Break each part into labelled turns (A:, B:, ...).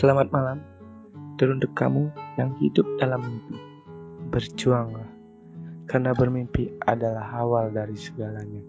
A: Selamat malam. Dan untuk kamu yang hidup dalam mimpi, berjuanglah, karena bermimpi adalah awal dari segalanya.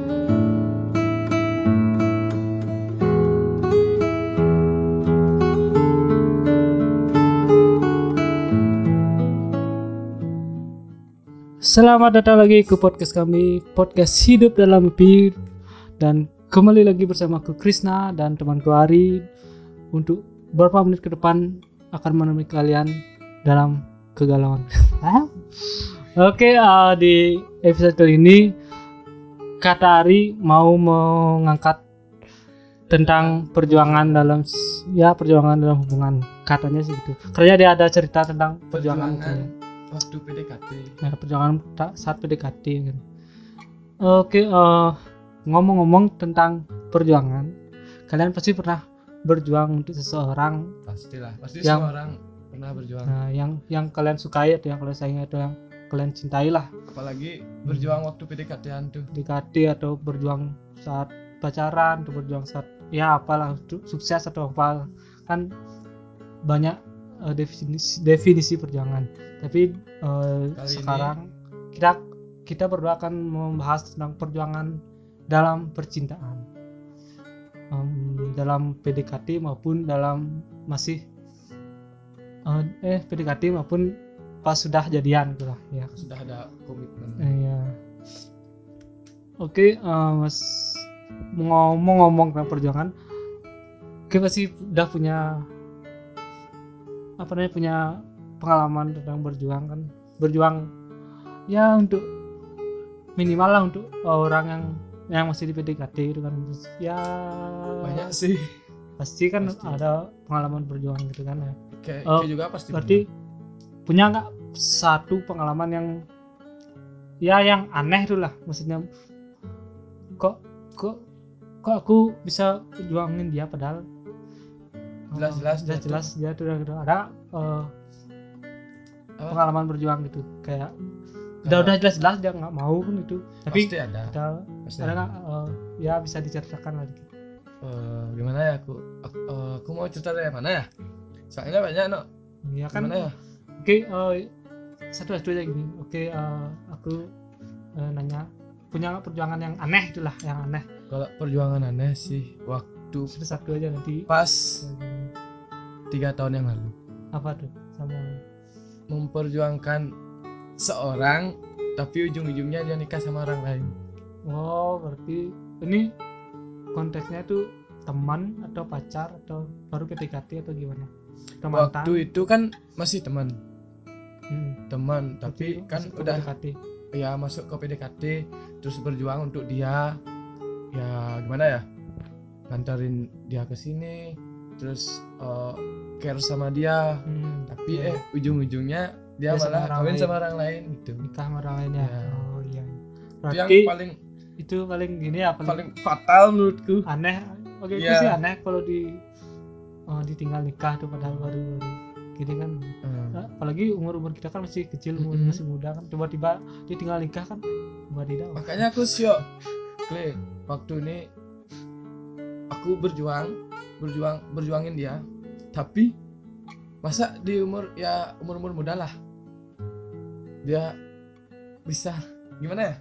B: Selamat datang lagi ke podcast kami, podcast Hidup Dalam Mimpi. Dan kembali lagi bersama aku Krisna dan temanku Ari. Untuk beberapa menit ke depan akan menemani kalian dalam kegalauan. Oke, di episode kali ini kata Ari mau mengangkat tentang perjuangan dalam hubungan. Katanya sih gitu. Karena dia ada cerita tentang perjuangan
C: waktu PDKT.
B: Nah, perjuangan saat PDKT kan. Oke, ngomong-ngomong tentang perjuangan, kalian pasti pernah berjuang untuk seseorang.
C: Pasti
B: yang,
C: semua orang pernah berjuang.
B: Nah, yang kalian sukai atau yang kalian sayangi atau yang kalian cintai lah.
C: Apalagi berjuang waktu PDKT-an tuh.
B: PDKT atau berjuang saat pacaran atau berjuang saat ya apalah sukses atau apa kan banyak definisi perjuangan. Tapi sekarang kita berdua akan membahas tentang perjuangan dalam percintaan, dalam PDKT maupun dalam masih PDKT maupun pas sudah jadian gitu lah ya.
C: Sudah ada komitmen.
B: Ya. Oke, Mas ngomong tentang perjuangan, kita pasti udah punya pengalaman tentang berjuang ya untuk minimal lah untuk orang yang masih di PDKT gitu kan ya.
C: Banyak sih
B: pasti ada pengalaman berjuang gitu kan ya.
C: Kayak juga pasti
B: berarti punya nggak satu pengalaman yang aneh tuh lah, maksudnya kok aku bisa juangin dia padahal jelas dia tuh ada pengalaman berjuang gitu, kayak udah jelas dia nggak mau kan itu, tapi
C: pasti ada
B: nggak ya bisa diceritakan lagi.
C: Gimana ya, aku mau cerita dari mana ya, soalnya banyak
B: ya kan.
C: Gimana ya?
B: Oke, satu aja gini. Oke, aku nanya, punya nggak perjuangan yang aneh itulah, yang aneh.
C: Kalau perjuangan aneh sih waktu
B: satu aja nanti
C: pas 3 tahun yang lalu.
B: Apa tuh? Sama
C: memperjuangkan seorang tapi ujung-ujungnya dia nikah sama orang lain.
B: Oh, berarti ini konteksnya tuh teman atau pacar atau baru PDKT atau gimana?
C: Waktu itu kan masih teman. Teman,
B: berarti
C: tapi kan udah
B: PDKT.
C: Ya masuk ke PDKT, terus berjuang untuk dia. Ya gimana ya? Nganterin dia ke sini, terus care sama dia. Tapi ujung-ujungnya dia malah kawin sama orang lain gitu.
B: Nikah sama orang lain ya. Oh iya. Berarti
C: itu
B: paling gini ya,
C: paling fatal menurutku.
B: Aneh. Oke, itu sih aneh kalau ditinggal nikah tuh padahal baru gini kan. Apalagi umur kita kan masih kecil, masih muda kan, tiba-tiba ditinggal nikah kan wadidaw.
C: Makanya aku syok waktu ini aku berjuangin dia, tapi masa di umur muda lah dia bisa gimana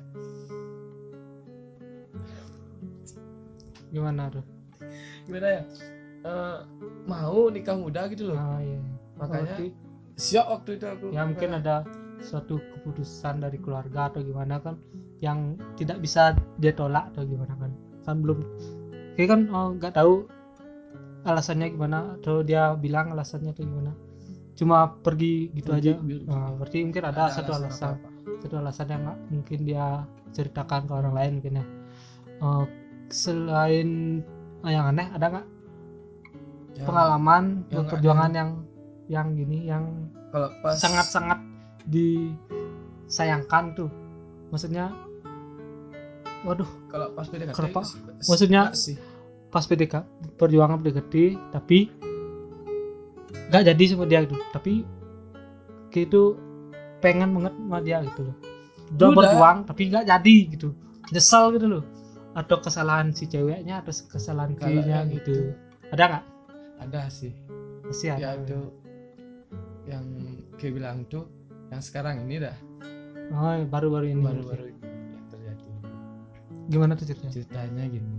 C: ya mau nikah muda gitu loh.
B: Iya.
C: Makanya siap waktu itu aku
B: ya mungkin ada suatu keputusan dari keluarga atau gimana kan yang tidak bisa dia tolak atau gimana kan belum kayak kan nggak tahu alasannya gimana, atau dia bilang alasannya atau gimana, cuma pergi gitu aja. Berarti mungkin ada satu alasan yang nggak mungkin dia ceritakan ke orang lain mungkin ya. Selain yang aneh, ada nggak pengalaman perjuangan yang gini, yang sangat-sangat disayangkan tuh, maksudnya
C: kalau pas PDKT
B: maksudnya pas perjuangan PDKT tapi nggak jadi sama dia gitu, tapi gitu pengen banget sama dia gitu loh, udah berjuang tapi nggak jadi gitu, nyesel gitu loh, atau kesalahan si ceweknya atau kesalahan kirinya gitu. Ada nggak?
C: Ada sih.
B: Masih ada.
C: Ya itu yang kayak bilang tuh yang sekarang ini dah
B: Oh, baru-baru ini.
C: baru-baru ini yang terjadi.
B: Gimana tuh
C: Ceritanya gini.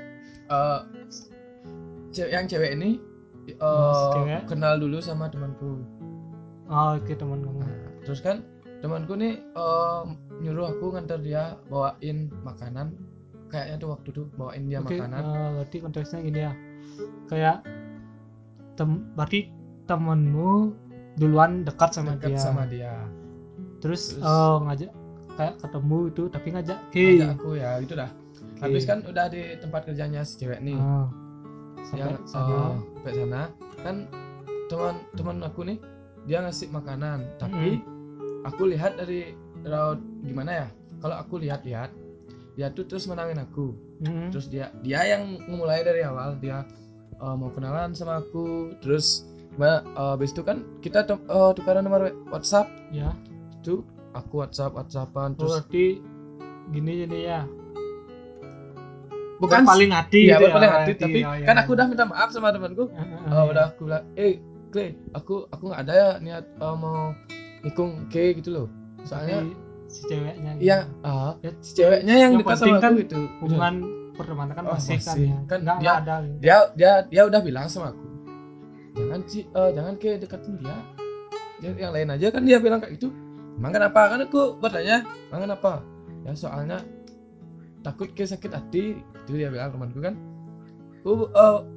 C: Yang cewek ini
B: si cewek.
C: kenal dulu sama temanku.
B: Oh, oke, teman kamu.
C: Nah, terus kan temanku nih nyuruh aku nganter dia bawain makanan. Kayaknya tuh waktu tuh bawain dia
B: Oke,
C: makanan.
B: berarti konteksnya gini ya. Kayak berarti temenmu duluan dekat sama dia. Terus ngajak kayak ketemu itu tapi ngajak
C: aku ya gitu dah. Habis kan udah di tempat kerjanya si cewek nih.
B: Sampai
C: sana kan teman aku nih dia ngasih makanan tapi aku lihat dari raut gimana ya, kalau aku lihat dia tuh terus menangin aku. Terus dia yang memulai dari awal, dia mau kenalan sama aku. Terus habis itu kan kita tukaran nomor WhatsApp
B: ya.
C: Itu aku WhatsAppan terus
B: berarti gini jadi ya,
C: bukan
B: paling hati
C: ya,
B: gitu
C: paling hati tapi
B: ya,
C: kan aku udah minta maaf sama temanku. Udah aku bilang Clay, aku nggak ada ya niat mau nikung K gitu loh, soalnya
B: si ceweknya gitu.
C: Iya, si ceweknya yang dekat sama
B: kan
C: aku gitu.
B: Hubungan pertemanan kan masih kan ya.
C: Kan dia udah bilang sama aku, jangan K deketin dia. Yang lain aja kan dia bilang kayak gitu. Emang kenapa? Kan aku bertanya, emang kenapa? Ya soalnya takut K sakit hati. Itu dia bilang temanku kan. Aku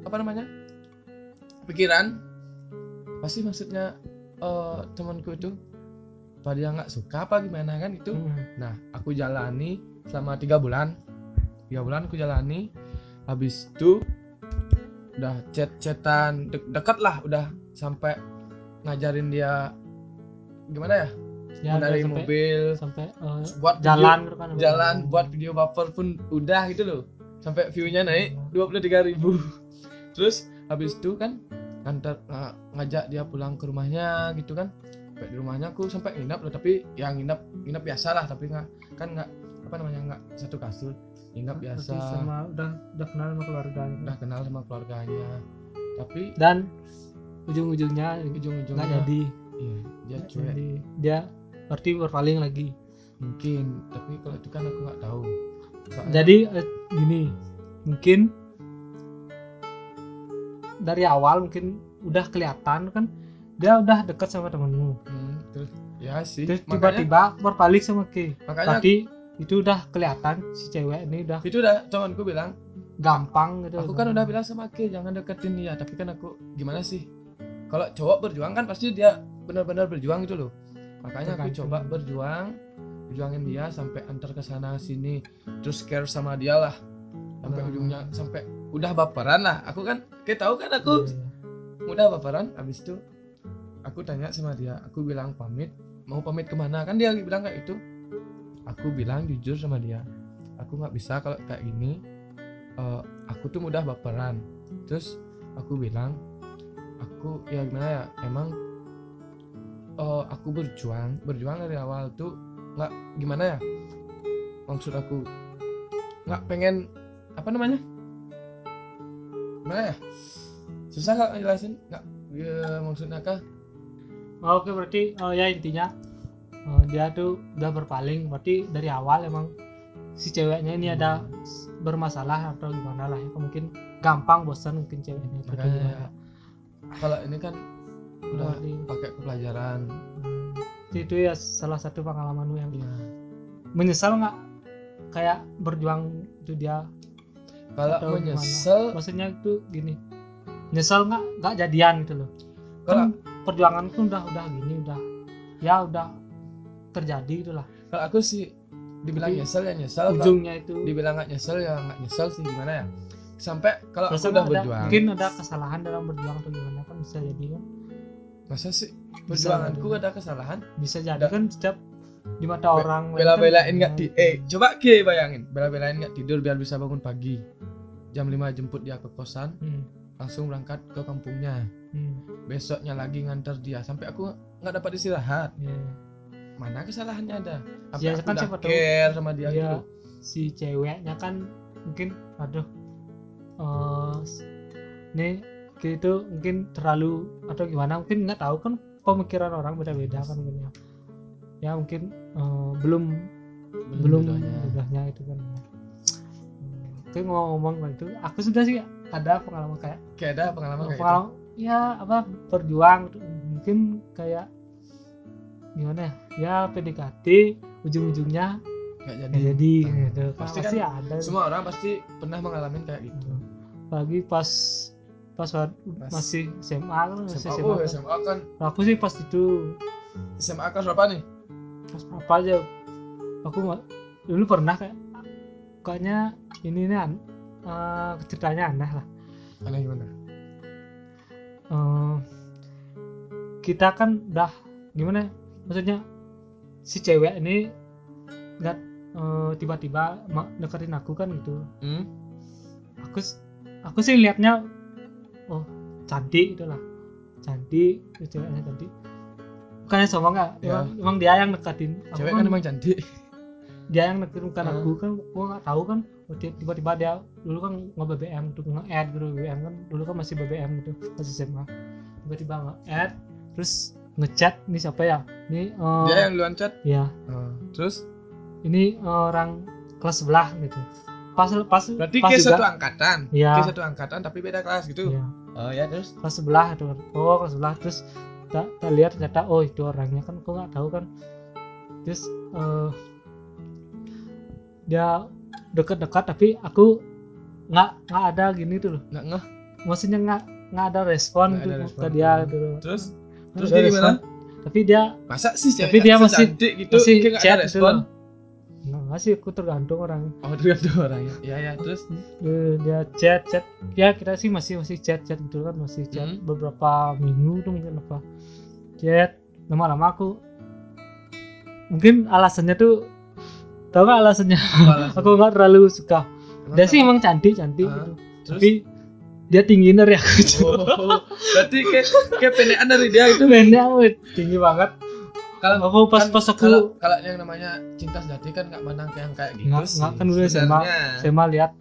C: pikiran pasti maksudnya temanku itu apa dia nggak suka apa gimana kan itu. Nah aku jalani selama 3 bulan aku jalani. Habis itu udah chat-chatan dekat lah, udah sampai ngajarin dia gimana ya dari mobil
B: sampai
C: buat
B: jalan
C: buat video buffer pun udah gitu loh, sampai view-nya naik 23.000. Terus habis itu kan ngajak dia pulang ke rumahnya gitu kan. Sampai di rumahnya aku sampai nginap loh, tapi ya nginap biasa lah, tapi nggak satu kasur, nginap biasa.
B: Sama udah kenal sama keluarganya.
C: Udah kenal sama keluarganya. Tapi
B: dan ujung-ujungnya nggak jadi.
C: Iya, dia cuek.
B: Dia berarti berpaling lagi.
C: Mungkin, tapi kalau itu kan aku nggak tahu. Soalnya,
B: jadi gini, mungkin dari awal mungkin udah kelihatan kan dia udah dekat sama temenmu.
C: Terus ya sih.
B: Terus tiba-tiba berpaling sama Ki.
C: Makanya
B: berarti itu udah kelihatan si cewek ini udah.
C: Itu udah temanku bilang
B: gampang gitu.
C: Aku kan udah bilang sama Ki jangan deketin dia, tapi kan aku gimana sih? Kalau cowok berjuang kan pasti dia benar-benar berjuang gitu loh. Makanya aku coba berjuangin dia sampai antar ke sana sini, terus care sama dia lah. Sampai ujungnya sampai udah baperan lah. Aku kan kayak tahu kan aku udah baperan. Habis itu aku tanya sama dia, aku bilang mau pamit kemana? Kan dia bilang kayak itu. Aku bilang jujur sama dia, aku nggak bisa kalau kayak gini. Aku tuh mudah baperan. Terus aku bilang, aku ya gimana ya, emang aku berjuang dari awal tuh nggak gimana ya, maksud aku nggak pengen gimana ya, susah nggak ngejelasin, nggak ya, maksudnya kah?
B: Oke, berarti ya intinya dia tuh udah berpaling, berarti dari awal emang si ceweknya ini ada bermasalah atau gimana lah ya. Mungkin gampang bosan mungkin ceweknya itu.
C: Makanya kalau ini kan udah pakai pelajaran.
B: Itu ya salah satu pengalamanmu yang menyesal nggak kayak berjuang itu dia?
C: Kalau menyesal
B: maksudnya itu gini, nyesal nggak jadian gitu loh.
C: Kalau
B: perjuangan tuh udah gini, udah terjadi gitulah.
C: Kalau aku sih dibilang nyesel ya nyesel,
B: ujungnya itu
C: dibilang nggak nyesel ya nggak nyesel sih, gimana ya, sampai kalau aku udah berjuang
B: mungkin ada kesalahan dalam berjuang atau gimana kan, bisa jadi kan.
C: Masa sih perjuanganku ada kesalahan?
B: Bisa jadi kan, setiap di mata orang
C: bela-belain nggak coba bayangin, bela-belain nggak tidur biar bisa bangun pagi, jam 5 jemput dia ke kosan, langsung berangkat ke kampungnya, besoknya lagi nganter dia sampai aku nggak dapat istirahat. Mana kesalahannya ada? Sampai aku
B: kan
C: udah care sama dia gitu.
B: Si ceweknya kan mungkin ini gitu mungkin terlalu atau gimana, mungkin nggak tahu kan, pemikiran orang beda-beda kan mungkin ya mungkin belum mudahnya itu kan. Oke, ngomong itu aku sudah sih ada pengalaman kayak
C: ada pengalaman kayak
B: pengalaman ya apa, berjuang mungkin kayak gimana ya PDKT ujung-ujungnya
C: nggak
B: nggak jadi gitu.
C: Pasti
B: Pasti
C: kan
B: ada
C: semua orang pasti pernah mengalami kayak gitu.
B: Lagi pas masih SMA kan, masih
C: SMA,
B: SMA,
C: SMA kan.
B: Aku sih pas itu
C: SMA kelas berapa nih?
B: pas apa aja aku dulu pernah kayaknya ini nih ceritanya aneh lah.
C: Aneh gimana?
B: Kita kan udah gimana, maksudnya si cewek ini nggak tiba-tiba deketin aku kan gitu. Aku sih liatnya oh cantik itulah, cantik ceweknya cantik, bukannya sombong nggak ya. Emang dia yang deketin aku,
C: cewek kan emang cantik,
B: dia yang deketin bukan aku kan. Aku nggak tahu kan, tiba-tiba dia dulu kan nge-BBM gitu, nge-add gitu. BBM kan dulu kan masih BBM gitu, masih SMA, tiba-tiba nge-add terus ngechat, ini siapa ya, ini
C: dia yang duluan chat
B: ya.
C: Terus
B: ini orang kelas sebelah gitu, pas
C: berarti
B: pas
C: ke
B: juga
C: satu angkatan
B: ya.
C: Ke satu angkatan tapi beda kelas gitu
B: ya.
C: Ya terus
B: Kelas sebelah itu, kelas sebelah. Terus tak lihat ternyata oh itu orangnya kan, aku nggak tahu kan. Terus dia dekat-dekat tapi aku nggak ada gini tuh loh,
C: nggak ngeh,
B: maksudnya nggak ada respon
C: nggak
B: ke dia gitu.
C: Terus
B: kayak gimana? Tapi dia
C: masa sih
B: tapi dia masih
C: gitu,
B: masih
C: nggak
B: chat
C: ada
B: gitu
C: respon?
B: Nggak sih, aku tergantung orang.
C: Tergantung orangnya. Ya terus
B: dia chat ya, kita sih masih chat gitu kan, masih chat beberapa minggu tuh mungkin apa chat. Lama-lama aku mungkin alasannya tuh, tau gak alasannya? Aku nggak terlalu suka. Dia sih emang cantik gitu. Tapi dia tinggi dari aku.
C: Berarti kayak pendekan dari dia itu.
B: Pendek, tinggi banget. Kalau aku pas aku
C: kalau yang namanya cinta sejati kan nggak mandang yang kayak gitu sih.
B: Nggak kan dulu SMA lihat,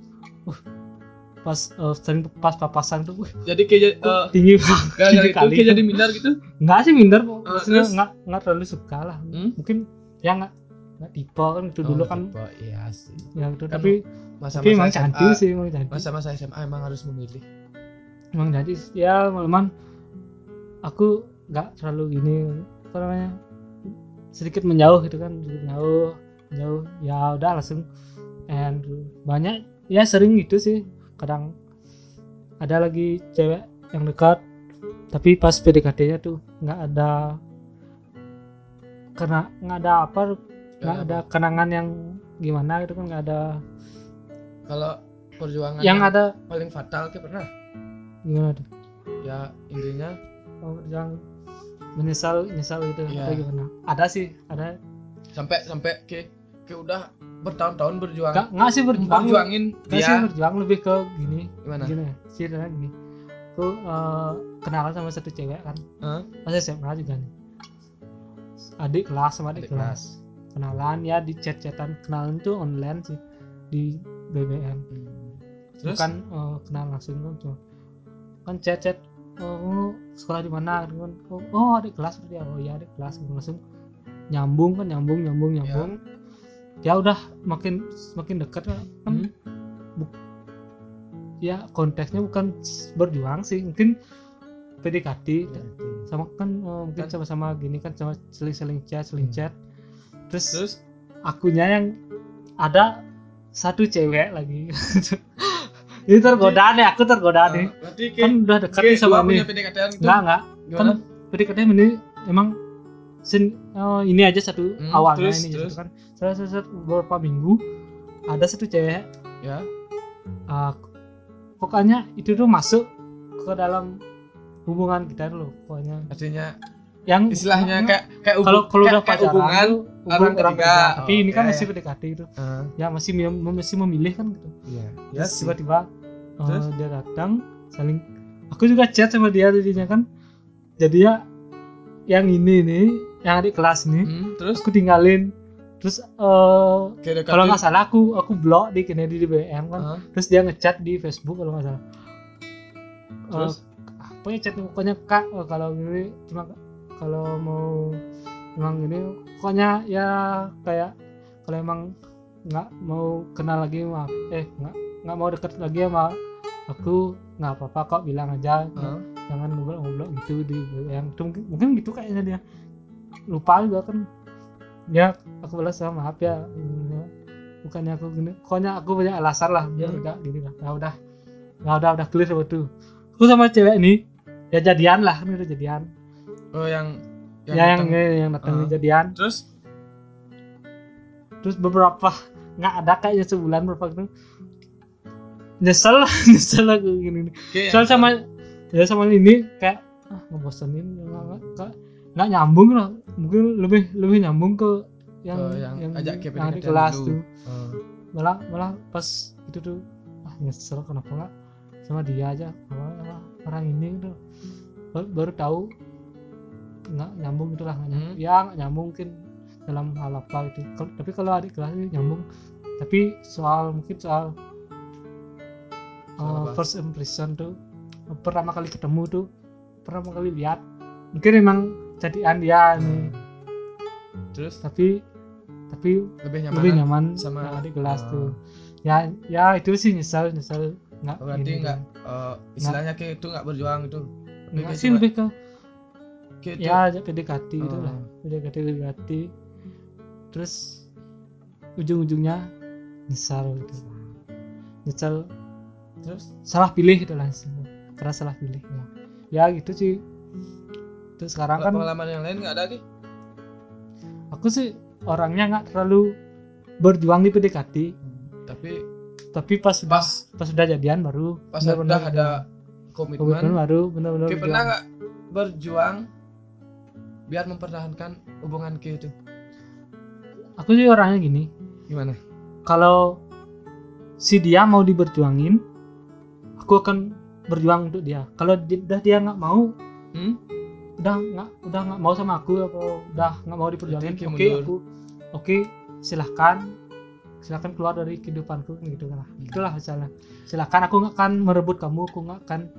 B: pas papasan tuh,
C: jadi kayak
B: tinggi
C: banget. Kayak jadi minder gitu.
B: Nggak sih minder, maksudnya nggak terlalu suka lah. Mungkin ya nggak tipe kan itu dulu kan.
C: Iya sih.
B: Ya gitu,
C: Kan
B: tapi emang cantik sih, emang cantik.
C: Masa-masa SMA emang harus memilih.
B: Emang jadi ya malaman aku nggak terlalu gini, apa namanya, sedikit menjauh gitu kan, jauh ya udah langsung. And banyak ya, sering gitu sih. Kadang ada lagi cewek yang dekat tapi pas PDKT-nya tuh nggak ada, karena nggak ada nggak ada kenangan yang gimana gitu kan, nggak ada.
C: Kalau perjuangan
B: yang ada
C: paling fatal kayak pernah
B: gimana tuh
C: ya, intinya
B: yang menyesal gitu atau gimana? Ada sih, ada
C: sampai kayak udah bertahun-tahun berjuang.
B: Nggak sih
C: berjuangin dia
B: sih, berjuang lebih ke gini.
C: Gimana?
B: Gini ceritanya gini. Aku kenalan sama satu cewek kan, pas SMA juga nih, adik kelas sama adik kelas. Kenalan ya di chat-chatan, kenalan tuh online sih di BBM.
C: Terus?
B: Bukan kenal langsung kan chat sekolah di mana kan. Oh adik kelas berarti. Oh iya adik kelas. Langsung nyambung ya udah makin dekat kan. Ya konteksnya bukan berjuang sih, mungkin PDKT sama kan, mungkin sama-sama gini kan, sama seling chat. Terus akunya yang ada satu cewek lagi. Ini tergoda nih, aku tergoda nih. Kan udah dekat nih sama ini. Enggak. Kan PDKT ini emang ini aja satu awalnya ini terus. Kan. Setelah beberapa minggu ada satu cewek.
C: Ya.
B: Pokoknya itu tuh masuk ke dalam hubungan kita dulu pokoknya.
C: Artinya
B: yang
C: istilahnya kayak
B: kalau udah pacaran
C: hubungan orang ketiga.
B: Tapi ini kan masih PDKT itu. Ya masih memilih kan gitu.
C: Iya.
B: Terus tiba-tiba dia datang, saling, aku juga chat sama dia tadinya kan. Jadi ya yang ini nih, yang adik kelas nih,
C: terus
B: aku tinggalin. Terus kalau nggak salah aku blok di Kennedy di BM kan. Terus dia ngechat di Facebook kalau nggak salah. Terus pokoknya chat pokoknya kak kalau gini cuma kalau mau emang gini pokoknya ya kayak kalau emang nggak mau kenal lagi maaf nggak mau deket lagi sama aku nggak apa-apa kok bilang aja jangan ngobrol gitu di yang mungkin gitu kayaknya dia lupa juga kan ya aku balas sama maaf ya bukannya aku gini pokoknya aku banyak alasan lah biar udah gini lah udah clear waktu aku sama cewek ini ya jadian lah kan udah jadian
C: yang
B: datang jadian terus beberapa nggak ada kayaknya sebulan berapa gitu nyesel aku gini soal sama ini kayak ngebosenin nggak nyambung lah mungkin lebih nyambung ke yang
C: ajak ke
B: di kelas tuh malah pas itu tuh nyesel kenapa nggak sama dia aja orang ini tuh baru tahu nggak nyambung itulah nggak nyambung mungkin dalam hal apa itu tapi kalau adik kelas ini nyambung tapi soal first impression tuh pertama kali ketemu tuh pertama kali lihat mungkin emang jadian dia nih
C: terus
B: tapi lebih nyaman sama adik kelas tuh ya itu sih nyesal nggak
C: berarti nggak istilahnya kayak itu nggak berjuang itu
B: nggak sih lebih ke
C: gitu.
B: Ya PDKT gitu lah PDKT terus ujung-ujungnya nyesal terus salah pilih gitu lah karena salah pilih ya gitu sih. Terus sekarang kan
C: pengalaman yang lain nggak ada lagi.
B: Aku sih orangnya nggak terlalu berjuang di PDKT tapi pas sudah jadian baru
C: pas sudah ada komitmen
B: baru benar-benar
C: pernah nggak berjuang biar mempertahankan hubungan itu?
B: Aku sih orangnya gini.
C: Gimana?
B: Kalau si dia mau diberjuangin, aku akan berjuang untuk dia. Kalau dia nggak mau, udah nggak mau sama aku atau udah nggak mau diperjuangin, oke, silahkan keluar dari kehidupanku gitu kan. Itulah misalnya. Silahkan, aku nggak akan merebut kamu, aku nggak akan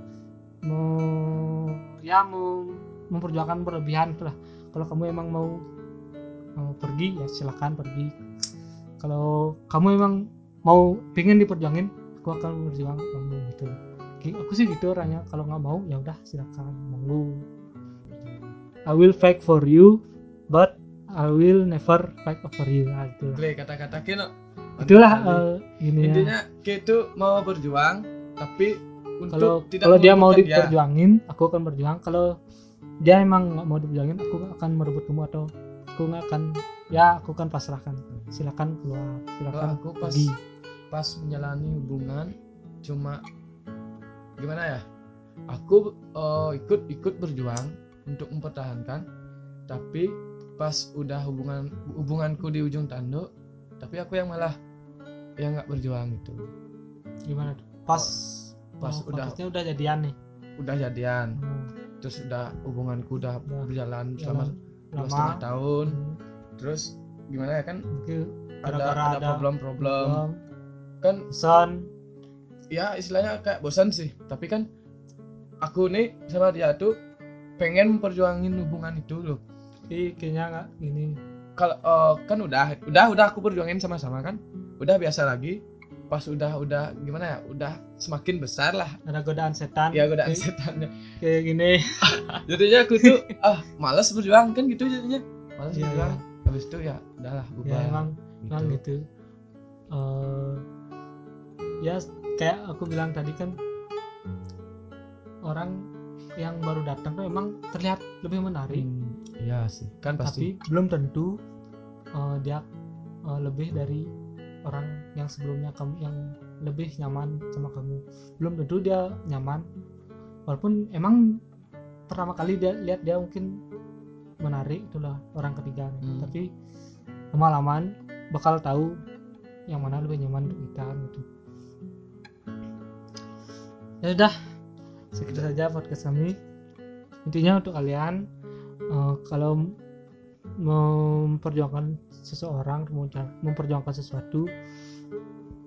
B: memperjuangkan berlebihan itulah. Kalau kamu emang mau pergi ya silakan pergi. Kalau kamu emang mau pengen diperjuangin, aku akan berjuang kamu gitu. Aku sih gitu orangnya. Kalau nggak mau ya udah silakan monggo. I will fight for you, but I will never fight over you. Nah, gitu.
C: Kata-kata kena.
B: Itulah ini
C: intinya itu mau berjuang tapi
B: untuk kalau dia mau diperjuangin aku akan berjuang. Kalau dia emang nggak mau diperjuangin aku nggak akan merebut kamu atau aku akan pasrahkan. Silakan keluar, silakan
C: aku
B: pergi.
C: Pas menjalani hubungan cuma gimana ya, aku ikut berjuang untuk mempertahankan, tapi pas udah hubunganku di ujung tanduk, tapi aku yang malah yang nggak berjuang gitu.
B: Gimana tuh? Pas udah jadian nih.
C: Udah jadian. Terus udah hubunganku udah berjalan selama 2,5 tahun. Terus gimana ya kan? Ada problem kan?
B: Bosan.
C: Ya istilahnya kayak bosan sih. Tapi kan aku nih sama dia tuh pengen memperjuangin hubungan itu loh.
B: Kayaknya nggak gini.
C: Kalau kan udah aku perjuangin sama-sama kan. Udah biasa lagi. Pas udah gimana ya, udah semakin besar lah,
B: ada godaan setan
C: setannya
B: kayak gini.
C: Jadinya aku tuh malas berjuang kan gitu jadinya, malas berjuang. Habis itu ya udahlah ubah
B: ya emang gitu. Ya kayak aku bilang tadi kan, orang yang baru datang tuh emang terlihat lebih menarik.
C: Iya sih kan pasti.
B: Tapi belum tentu dia lebih dari orang yang sebelumnya kamu yang lebih nyaman sama kamu. Belum tentu dia nyaman, walaupun emang pertama kali dia lihat dia mungkin menarik, itulah orang ketiga. Tapi lama-lamaan bakal tahu yang mana lebih nyaman untuk kita gitu. Ya udah, segitu saja podcast kami. Intinya untuk kalian kalau memperjuangkan seseorang, memperjuangkan sesuatu,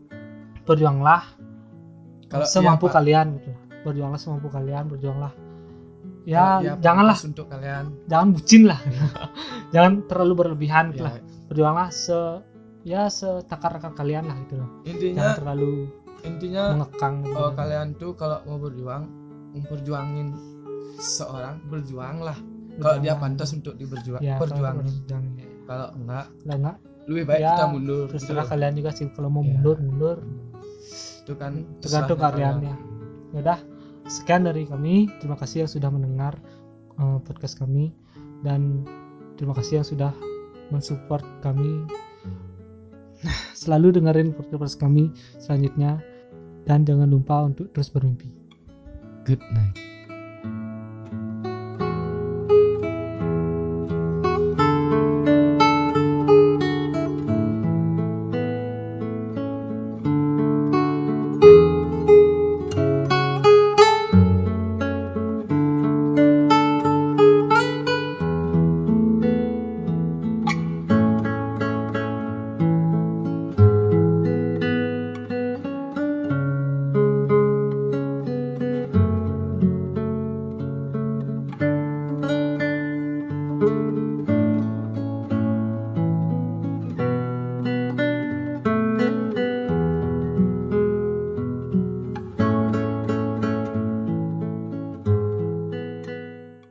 B: berjuanglah kalau semampu kalian gitu. Berjuanglah semampu kalian, berjuanglah ya
C: dia
B: janganlah,
C: pantas untuk kalian.
B: jangan bucin lah. Jangan terlalu berlebihan
C: Ya,
B: lah. Berjuanglah setakar-takar kalian lah gitu loh.
C: intinya
B: Jangan terlalu mengekang gitu.
C: kalian tuh kalau mau berjuang, memperjuangin seorang, berjuanglah. Kalau dia pantas untuk perjuangin. Kalau enggak, lebih baik kita mundur.
B: Terserah
C: gitu.
B: kalian juga sih, kalau mau
C: Ya.
B: mundur.
C: Itu kan
B: Tergantung kalian ya. Yaudah, sekian dari kami. Terima kasih yang sudah mendengar podcast kami, dan terima kasih yang sudah mensupport kami. Selalu dengerin podcast kami selanjutnya, dan jangan lupa untuk terus bermimpi.
C: Good night.